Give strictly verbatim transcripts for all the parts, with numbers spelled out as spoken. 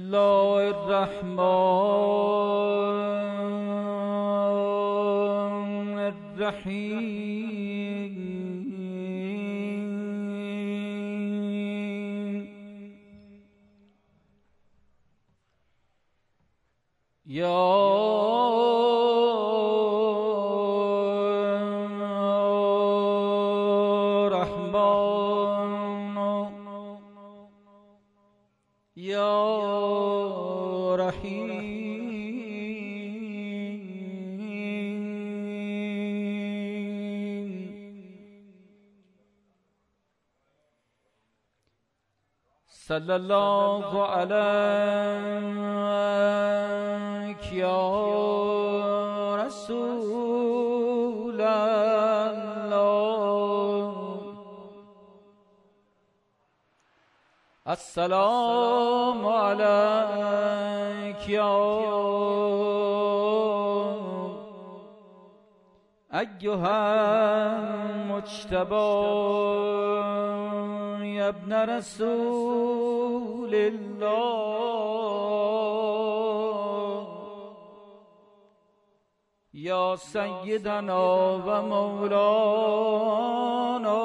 الله الرحمن الرحیم یا رحمان یا رحیم صلی الله علیک یا رسول الله. السلام علیک یا ایها المجتبی ابن رسول الله. یا سیدنا و مولانا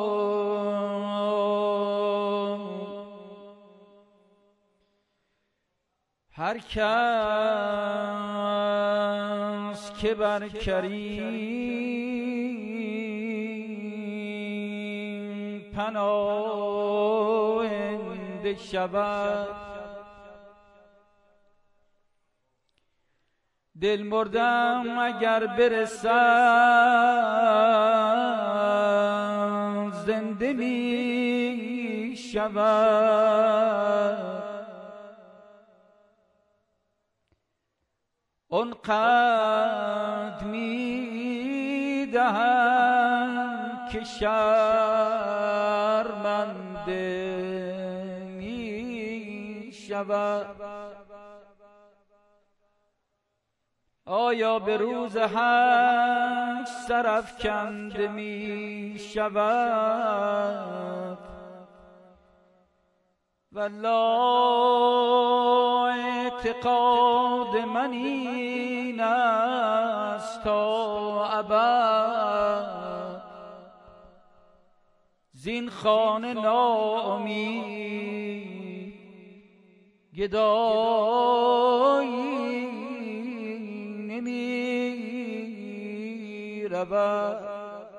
هر کس که بر کریم پناهنده شود، دل مردم اگر برسد زنده می شود. اونقدر می دهم که شرمنده می شود. آیا به روز حشر سرافکنده می شود؟ والله اعتقاد من این است تا ابد زین خانه ناامید گدایی نمی رود.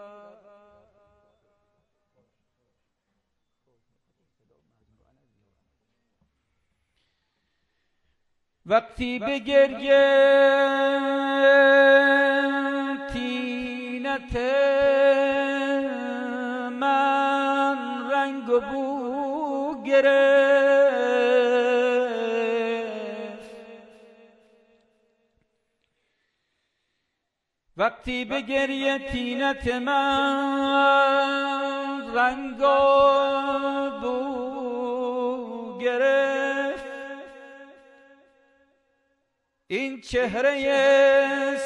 وقتی به گریه طینت من رنگ و بو گرفت، وقتی به گریه طینت من رنگ و بو گرفت، این چهره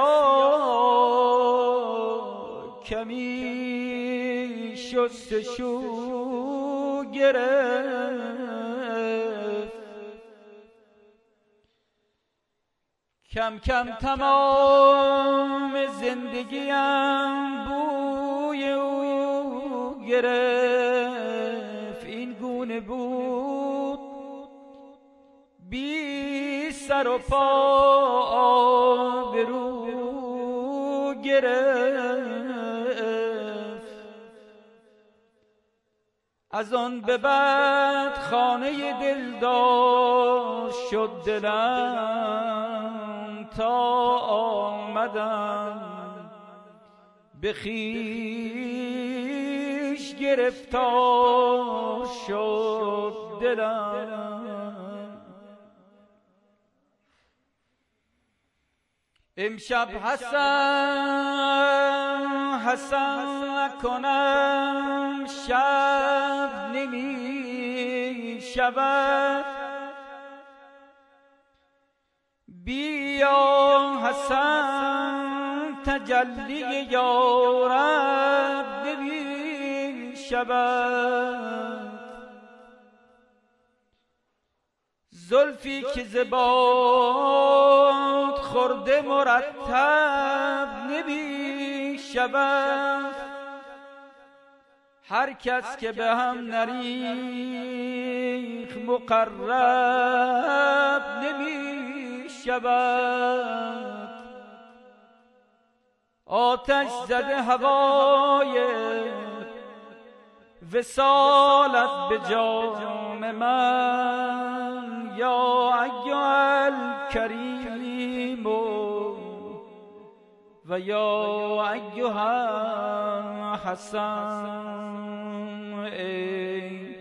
سیاه کمی شستشو گرفت، کم کم تمام زندگیم بوی او گرفت. این گونه بود بی سر و پا آبرو گرفت. از آن به بعد خانه دلدار شد دلم تا آمدم به خویش گرفتار شد دلم. امشب حسن حسن نکنم شب نمی شود، بیا حسن تجلی یارب نمی شود. زلفی که زباد خورده مرتب نمی شود، هر کس که به هم نریخ مقرب نمی شود. آتش زده هوای وصالت به جام من، یا ایها الکریم و یا ایها حسن، ای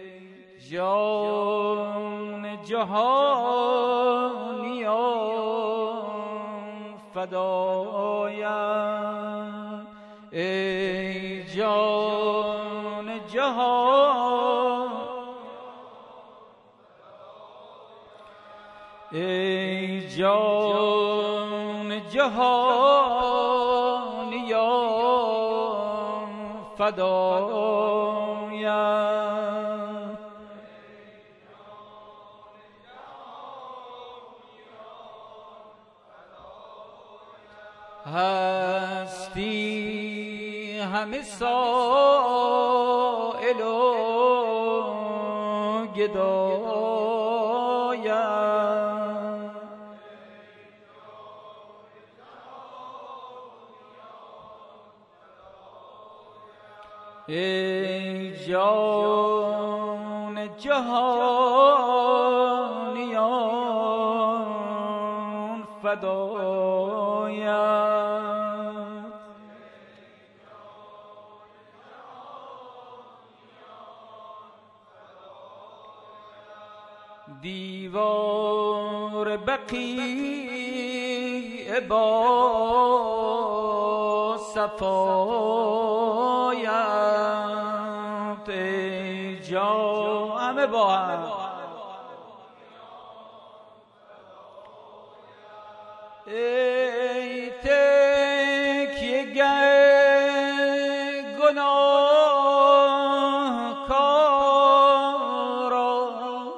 جان جهانیان فدایم، ای جان جهان، ای جان جهانیان فدایم. هستی همه سائل و گدایم، ای جان جهانیان فدایم. دیوار بقیع با صفایت، ای جان همه با هم، ای تکیه گر گناهکارا،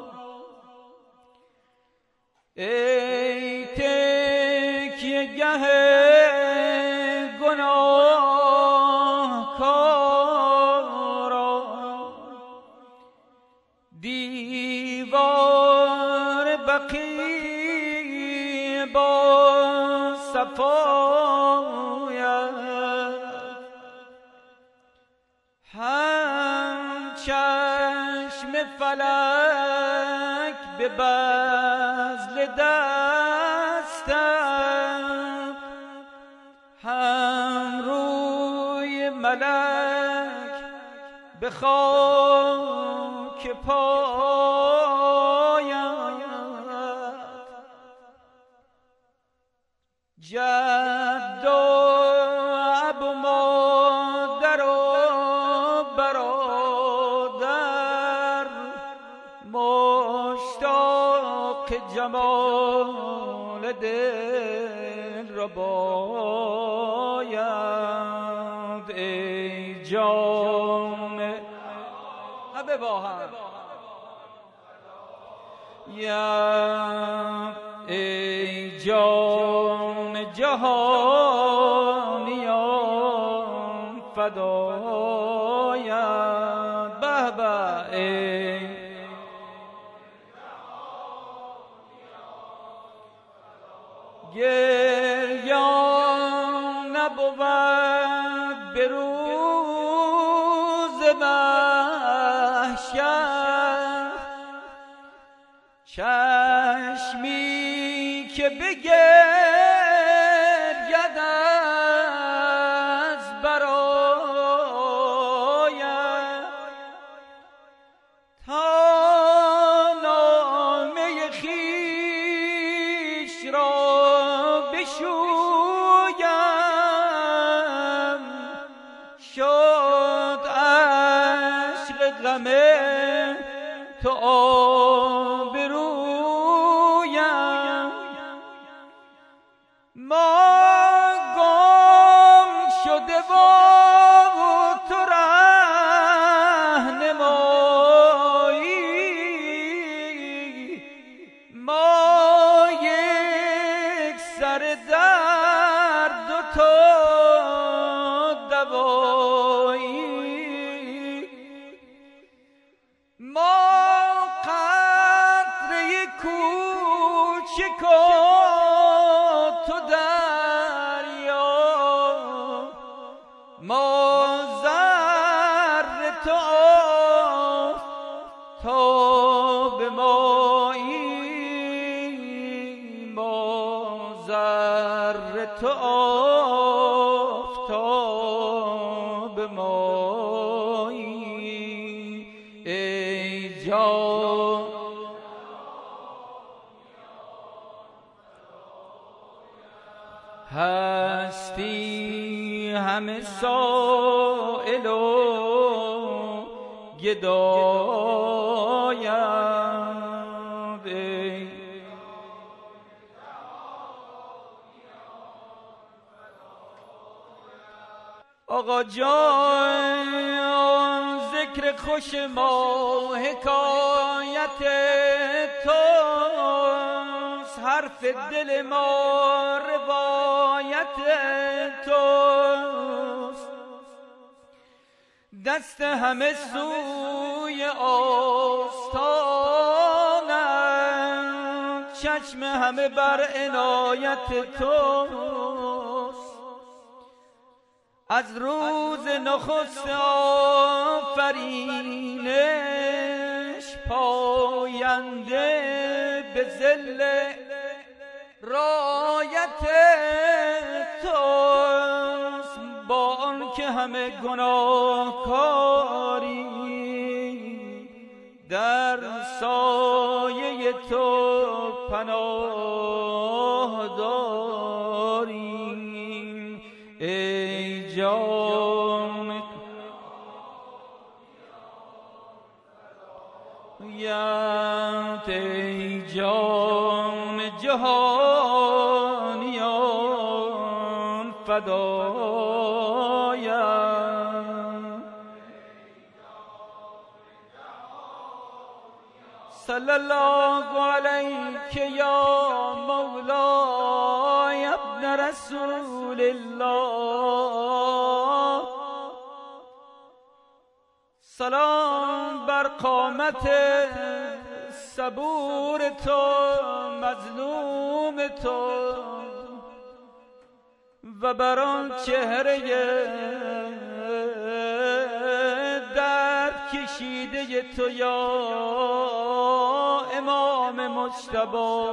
ای تکیه گه گناهکارا، دیوار بقیع با صفایت، هم چشم فلک به بذل دستم، هم روی ملک به خاک پایت، جد و اب و مادر و برادر مشتاق جمال دل را باید، ای جان همه با هم، یا ای جان جهانیان فدایم. به به ای گریان نبود به روز محشر، چشمی که بگرید از برایت، تا نامه خویش را بشویم، شد عشق غم تو آبرویم. ما گم شده و تو رهنمایی، ما سر درد و تو دوایی، ما قطره کوچک و تو دریا، ما ذره تو آفتاب مایی، ما ذره تو آفتاب مایی. ای جان هستی همه سائل و گدایم، ای آقا جان ذکر خوش ما حکایت توست، حرف دل ما روایت توست، دست همه سوی آستانت، چشم همه بر عنایت توست. از روز نخست آفرینش پاینده به ذل رایت توست، با آن که همه گناهکاری در سایه تو پناه داریم. ای جان ای جان جهانیان فدایم، صلی الله علیک یا مولای ابن رسول الله. سلام بر قامت صبور تو، مظلوم تو، و بر آن چهره درد کشیده تو یا امام مجتبی.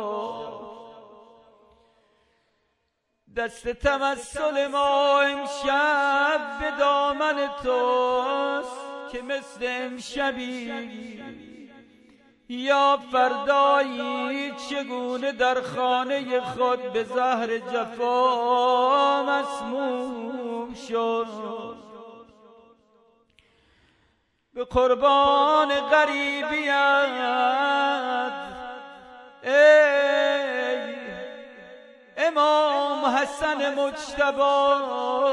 دست تمثل ما امشب به دامن توست که مثل امشبی یا فردایی چگونه در خانه خود به زهر جفا مسموم شد. به قربان غریبیت ای امام حسن مجتبی،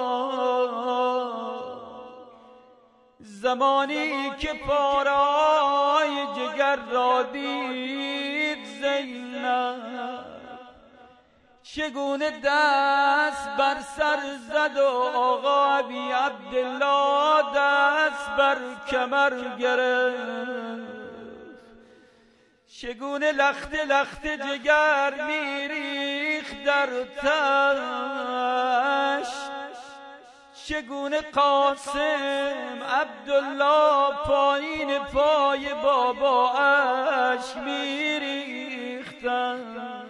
زمانی که پارای جگر را دید زینب، چگونه دست بر سر زد و آقا ابی عبدالله دست بر کمر گرفت، چگونه لخته لخته جگر میریخت در تشت، چگونه قاسم عبدالله پایین پای بابا اش میریختن.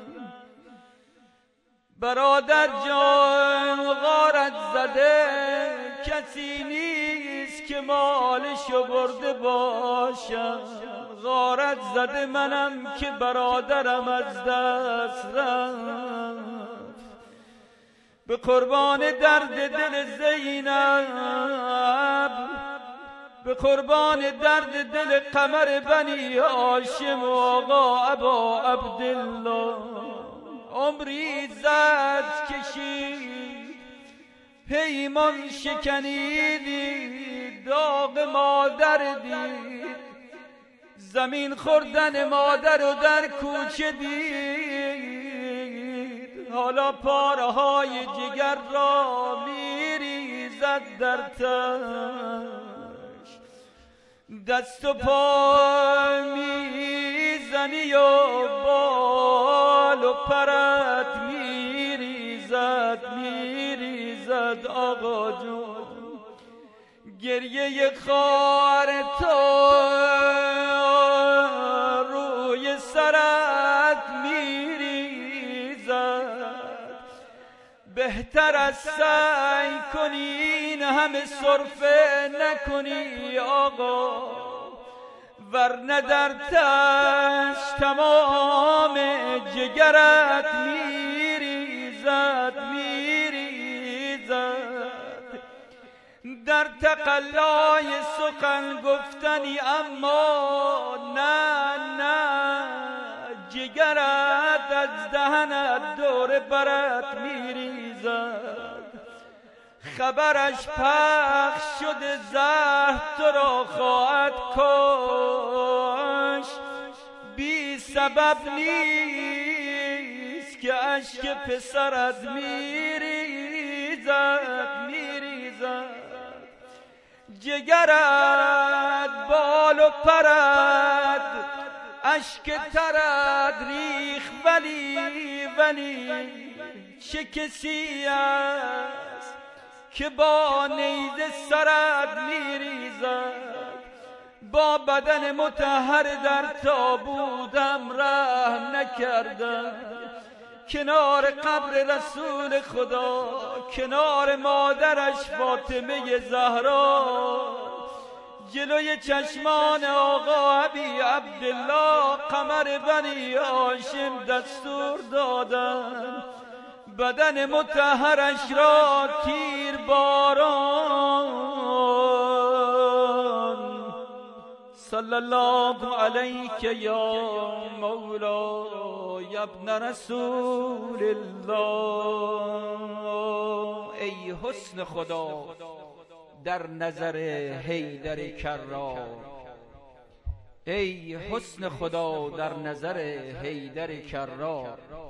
برادر جان غارت زده کسی نیست که مالشو برده باشم، غارت زده منم که برادرم از دست رفت. به قربان درد دل زینب، به قربان درد دل قمر بنی هاشم و آقا ابا عبدالله، عمری زد کشید پیمان شکنیدی، داغ مادر دید، زمین خوردن مادر و در کوچه دید. حالا پاره های جگر را میریزد در تش، دست و پا میزنی و بال و پرت میریزد میریزد آقا جون. گریه خار تو روی سرت میریزد، بهتر از سعی کنی این همه سرفه نکنی آقا، ورنه در تش تمام جگرت میریزد میریزد. در تقلای سخن گفتنی اما نه نه، جگرت از دهنت دور برت میریزد. خبرش پخش شده زهر تو را خواهد کش، بی سبب نیست که اشک پسرت میریزد میریزد. جگرت بال و پرد اشک ترد ریخ، ولی ولی چه کسی است که با نیزه سرد میریزد. با بدن مطهر در تابوتم رحم نکردم، کنار قبر رسول خدا، کنار مادرش فاطمه زهرا، جلوی چشمان آقا ابی عبدالله قمر بنی هاشم دستور دادن بدن مطهرش را تیر باران. صلی الله علیک یا مولا ابن رسول الله. ای حسن خدا در نظر حیدر کرار، ای حسن خدا در نظر حیدر کرار.